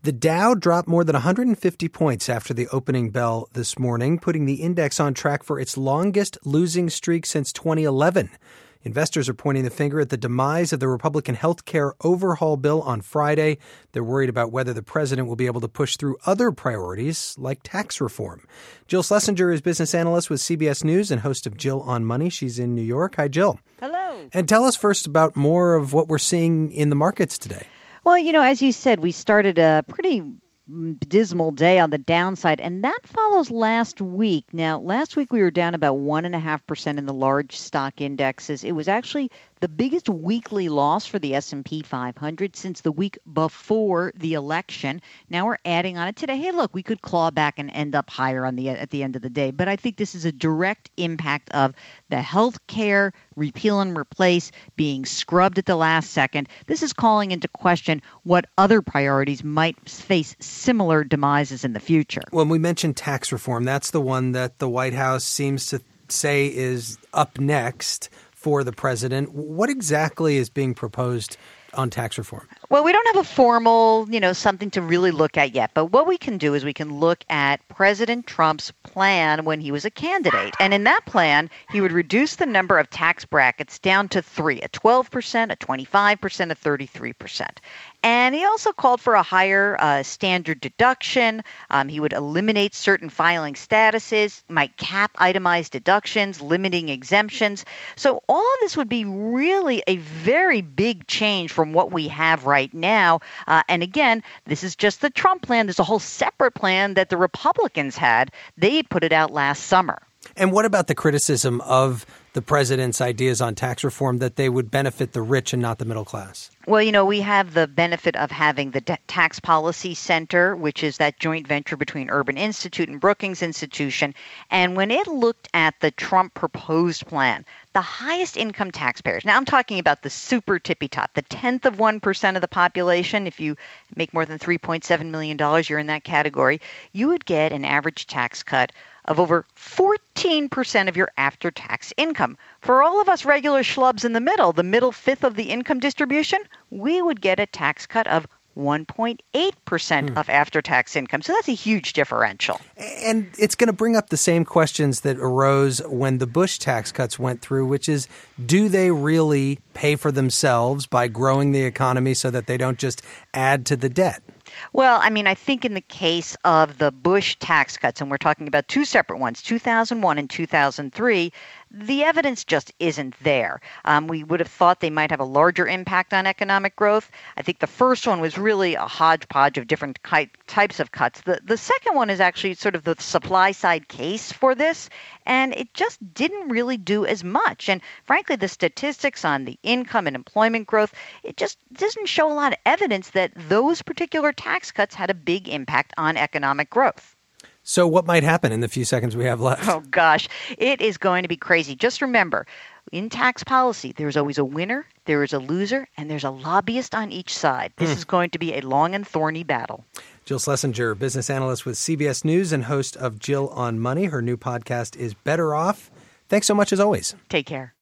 The Dow dropped more than 150 points after the opening bell this morning, putting the index on track for its longest losing streak since 2011. Investors are pointing the finger at the demise of the Republican health care overhaul bill on Friday. They're worried about whether the president will be able to push through other priorities like tax reform. Jill Schlesinger is business analyst with CBS News and host of Jill on Money. She's in New York. Hi, Jill. Hello. And tell us first about more of what we're seeing in the markets today. Well, as you said, we started a pretty dismal day on the downside, and that follows last week. Now, last week we were down about 1.5% in the large stock indexes. It was actually the biggest weekly loss for the S&P 500 since the week before the election. Now we're adding on it today. Hey, look, we could claw back and end up higher at the end of the day. But I think this is a direct impact of the health care repeal and replace being scrubbed at the last second. This is calling into question what other priorities might face similar demises in the future. When we mentioned tax reform, that's the one that the White House seems to say is up next for the president. What exactly is being proposed on tax reform? Well, we don't have a formal, something to really look at yet. But what we can do is we can look at President Trump's plan when he was a candidate. And in that plan, he would reduce the number of tax brackets down to 3, a 12%, a 25%, a 33%. And he also called for a higher standard deduction. He would eliminate certain filing statuses, might cap itemized deductions, limiting exemptions. So all of this would be really a very big change from what we have right now. And again, this is just the Trump plan. There's a whole separate plan that the Republicans had. They put it out last summer. And what about the criticism of the president's ideas on tax reform that they would benefit the rich and not the middle class? Well, we have the benefit of having the Tax Policy Center, which is that joint venture between Urban Institute and Brookings Institution. And when it looked at the Trump proposed plan, the highest income taxpayers, now I'm talking about the super tippy top, the 10th of 1% of the population. If you make more than $3.7 million, you're in that category. You would get an average tax cut of over 14% of your after-tax income. For all of us regular schlubs in the middle fifth of the income distribution, we would get a tax cut of 1.8% of after-tax income. So that's a huge differential. And it's going to bring up the same questions that arose when the Bush tax cuts went through, which is, do they really pay for themselves by growing the economy so that they don't just add to the debt? Well, I think in the case of the Bush tax cuts, and we're talking about two separate ones, 2001 and 2003, the evidence just isn't there. We would have thought they might have a larger impact on economic growth. I think the first one was really a hodgepodge of different types of cuts. The second one is actually sort of the supply side case for this, and it just didn't really do as much. And frankly, the statistics on the income and employment growth, it just doesn't show a lot of evidence that those particular tax cuts had a big impact on economic growth. So what might happen in the few seconds we have left? Oh, gosh, it is going to be crazy. Just remember, in tax policy, there's always a winner, there is a loser, and there's a lobbyist on each side. This is going to be a long and thorny battle. Jill Schlesinger, business analyst with CBS News and host of Jill on Money. Her new podcast is Better Off. Thanks so much as always. Take care.